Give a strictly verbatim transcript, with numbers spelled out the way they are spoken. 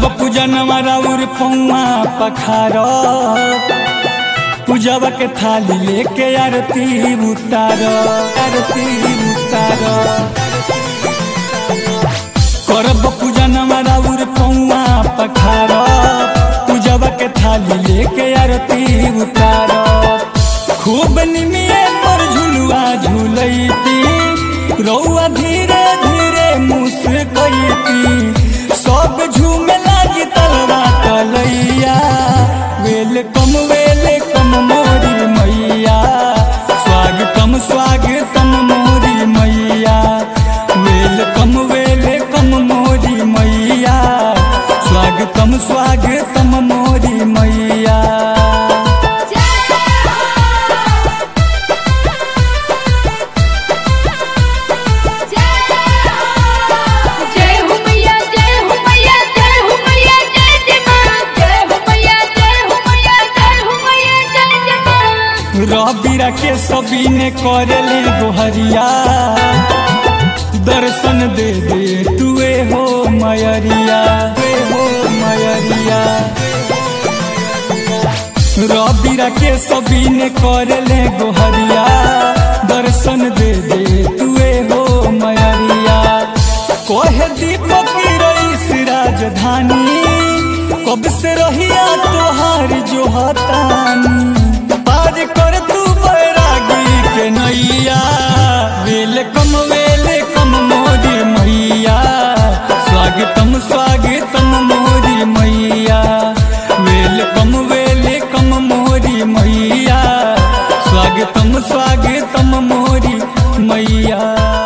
पूजनवा राउर पौआ पखार पूजवा के थाली लेके आरती उतार आरती उतार करब पूजनवा राउर पौआ पखार पूजवा के थाली लेके आरती उतार खूब निमिये पर झुलुआ झुलैती रौआ धीरे धीरे मुस्कैती सब झूमे लागी तलवा तलैया वेलकम वेलकम मोरी मैया स्वागतम स्वागतम मोरी मैया वेलकम वेलकम मोरी मैया स्वागतम स्वागतम मोरी मैया। रबीरा के सभी ने करले गोहरिया दर्शन दे दे तुए हो मयरिया तुए हो मयरिया रबीरा के सभी ने करले गोहरिया दर्शन दे दे तुए हो मयरिया कोहे दीपक रईस राजधानी कब से रहिया तोहार जो हतानी पार कर तू बैरागी के नैया वेलकम वेलकम मोरी मैया स्वागतम स्वागतम मोरी मैया वेलकम वेलकम मोरी मैया स्वागतम स्वागतम मोरी मैया।